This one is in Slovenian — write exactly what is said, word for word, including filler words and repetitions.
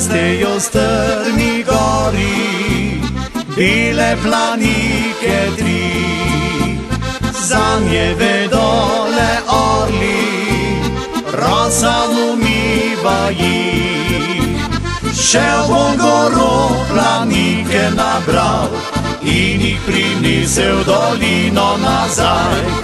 rastejo strmi gori, bile planike tri, zanje vedo le orli, rosa umiva jih. Šel bom goro planike nabral in jih prinesel dolino nazaj.